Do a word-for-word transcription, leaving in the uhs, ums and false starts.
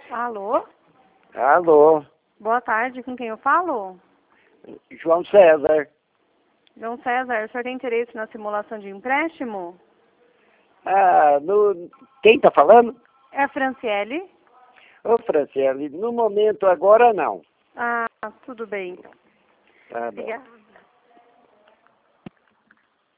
Alô? Alô, Boa tarde, com quem eu falo? João César. João César, o senhor tem interesse na simulação de empréstimo? Ah, no... quem está falando? É a Franciele? Ô, Franciele, no momento agora não. Ah, tudo bem. Tá bom. Obrigada.